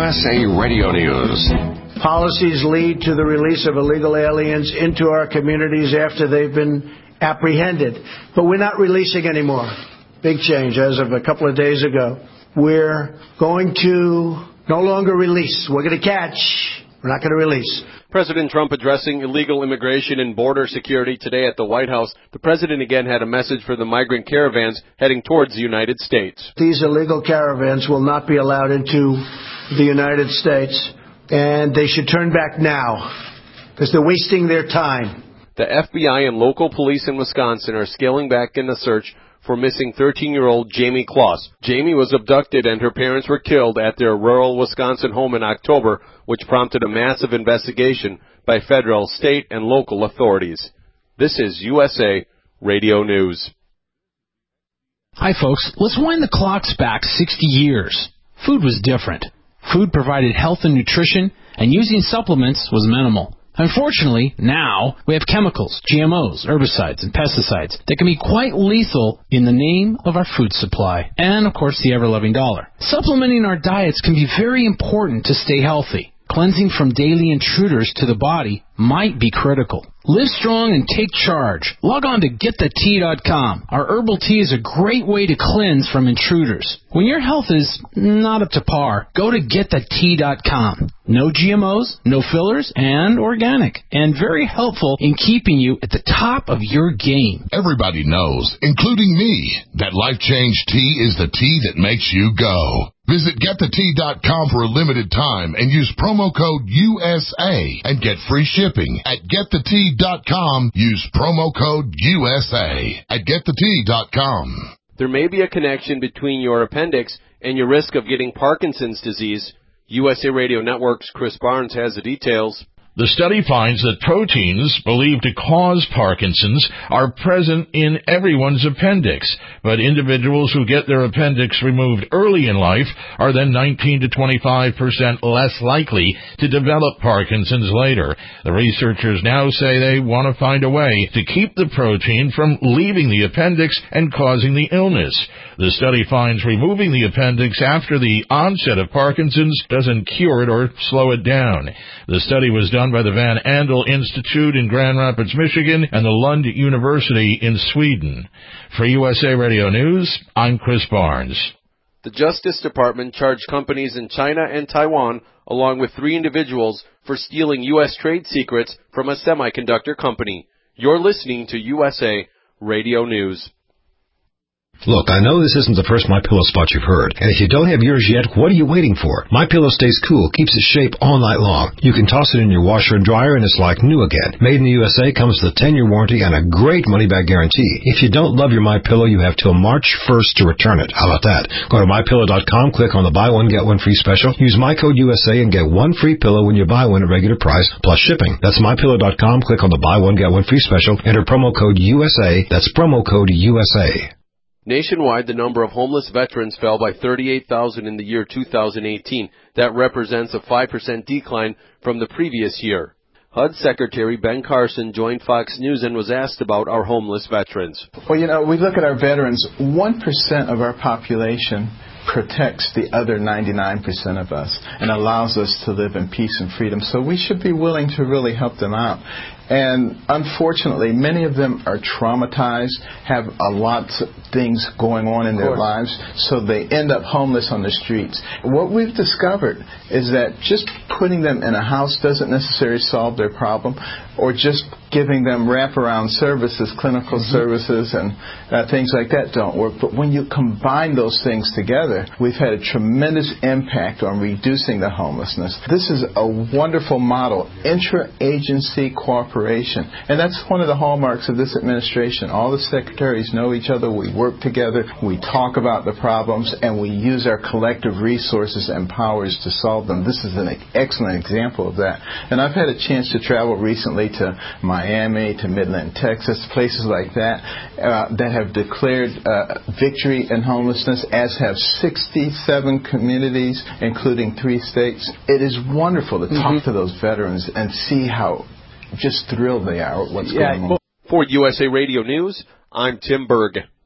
USA Radio News. Policies lead to the release of illegal aliens into our communities after they've been apprehended. But we're not releasing anymore. Big change as of a couple of days ago. We're going to no longer release. We're going to catch. We're not going to release. President Trump addressing illegal immigration and border security today at the White House. The president again had a message for the migrant caravans heading towards the United States. These illegal caravans will not be allowed into the United States, and they should turn back now because they're wasting their time. The FBI and local police in Wisconsin are scaling back in the search for missing 13-year-old Jamie Kloss. Jamie was abducted and her parents were killed at their rural Wisconsin home in October, which prompted a massive investigation by federal, state, and local authorities. This is USA Radio News. Hi, folks. Let's wind the clocks back 60 years. Food was different. Food provided health and nutrition, and using supplements was minimal. Unfortunately, now we have chemicals, GMOs, herbicides, and pesticides that can be quite lethal in the name of our food supply and, of course, the ever-loving dollar. Supplementing our diets can be very important to stay healthy. Cleansing from daily intruders to the body might be critical. Live strong and take charge. Log on to getthetea.com. Our herbal tea is a great way to cleanse from intruders. When your health is not up to par, go to getthetea.com. No GMOs, no fillers, and organic. And very helpful in keeping you at the top of your game. Everybody knows, including me, that Life Change Tea is the tea that makes you go. Visit getthetea.com for a limited time and use promo code USA and get free shipping. At getthetea.com, use promo code USA at getthetea.com. There may be a connection between your appendix and your risk of getting Parkinson's disease. USA Radio Network's Chris Barnes has the details. The study finds that proteins believed to cause Parkinson's are present in everyone's appendix, but individuals who get their appendix removed early in life are then 19 to 25% less likely to develop Parkinson's later. The researchers now say they want to find a way to keep the protein from leaving the appendix and causing the illness. The study finds removing the appendix after the onset of Parkinson's doesn't cure it or slow it down. The study was done by the Van Andel Institute in Grand Rapids, Michigan, and the Lund University in Sweden. For USA Radio News, I'm Chris Barnes. The Justice Department charged companies in China and Taiwan, along with 3 individuals, for stealing U.S. trade secrets from a semiconductor company. You're listening to USA Radio News. Look, I know this isn't the first MyPillow spot you've heard, and if you don't have yours yet, what are you waiting for? MyPillow stays cool, keeps its shape all night long. You can toss it in your washer and dryer, and it's like new again. Made in the USA, comes with a 10-year warranty and a great money-back guarantee. If you don't love your MyPillow, you have till March 1st to return it. How about that? Go to MyPillow.com, click on the buy one, get one free special. Use my code USA and get one free pillow when you buy one at regular price, plus shipping. That's MyPillow.com, click on the buy one, get one free special. Enter promo code USA. That's promo code USA. Nationwide, the number of homeless veterans fell by 38,000 in the year 2018. That represents a 5% decline from the previous year. HUD Secretary Ben Carson joined Fox News and was asked about our homeless veterans. Well, we look at our veterans. 1% of our population protects the other 99% of us and allows us to live in peace and freedom. So we should be willing to really help them out. And unfortunately, many of them are traumatized, have a lot of things going on in their lives, so they end up homeless on the streets. What we've discovered is that just putting them in a house doesn't necessarily solve their problem, or just giving them wraparound services, clinical services, and things like that don't work. But when you combine those things together, we've had a tremendous impact on reducing the homelessness. This is a wonderful model, intra-agency cooperation. And that's one of the hallmarks of this administration. All the secretaries know each other. We work together. We talk about the problems, and we use our collective resources and powers to solve them. This is an excellent example of that. And I've had a chance to travel recently to Miami, to Midland, Texas, places like that, that have declared victory in homelessness, as have 67 communities, including 3 states. It is wonderful to talk to those veterans and see how just thrilled they are at what's going on. For USA Radio News, I'm Tim Berg.